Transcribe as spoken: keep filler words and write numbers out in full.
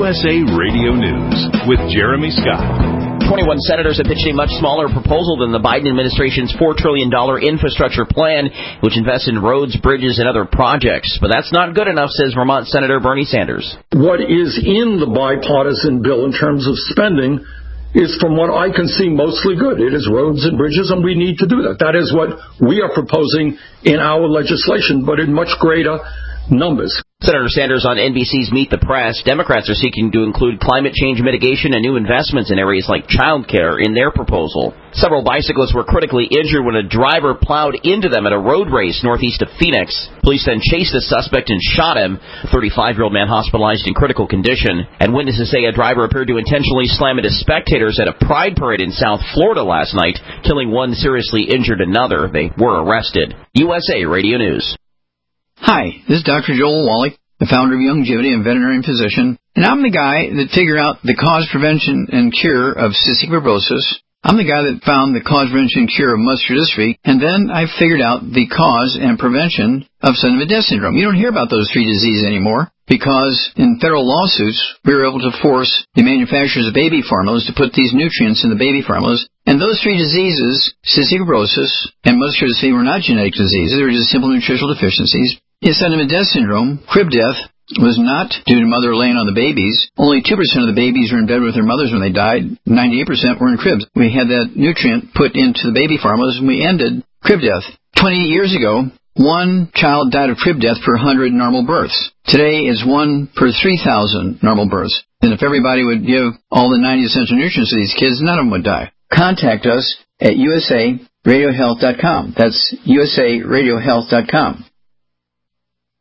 S A Radio News with Jeremy Scott. twenty-one senators have pitched a much smaller proposal than the Biden administration's four trillion dollars infrastructure plan, which invests in roads, bridges, and other projects. But that's not good enough, says Vermont Senator Bernie Sanders. What is in the bipartisan bill in terms of spending is, from what I can see, mostly good. It is roads and bridges, and we need to do that. That is what we are proposing in our legislation, but in much greater numbers. Senator Sanders on N B C's Meet the Press. Democrats are seeking to include climate change mitigation and new investments in areas like child care in their proposal. Several bicyclists were critically injured when a driver plowed into them at a road race northeast of Phoenix. Police then chased the suspect and shot him. A thirty-five-year-old man hospitalized in critical condition. And witnesses say a driver appeared to intentionally slam into spectators at a pride parade in South Florida last night, killing one, seriously injured another. They were arrested. U S A Radio News. Hi, this is Doctor Joel Wallach, the founder of Youngevity and veterinarian physician, and I'm the guy that figured out the cause, prevention, and cure of cystic fibrosis. I'm the guy that found the cause, prevention, and cure of muscular dystrophy, and then I figured out the cause and prevention of Sudden-death syndrome. You don't hear about those three diseases anymore because in federal lawsuits, we were able to force the manufacturers of baby formulas to put these nutrients in the baby formulas. And those three diseases, cystic fibrosis and muscular dystrophy, were not genetic diseases. They were just simple nutritional deficiencies. In Sudden-death syndrome, crib death was not due to mother laying on the babies. Only two percent of the babies were in bed with their mothers when they died. ninety-eight percent were in cribs. We had that nutrient put into the baby formulas, and we ended crib death. twenty-eight years ago, one child died of crib death per one hundred normal births. Today, it's one per three thousand normal births. And if everybody would give all the ninety essential nutrients to these kids, none of them would die. Contact us at U S A radio health dot com. That's U S A radio health dot com.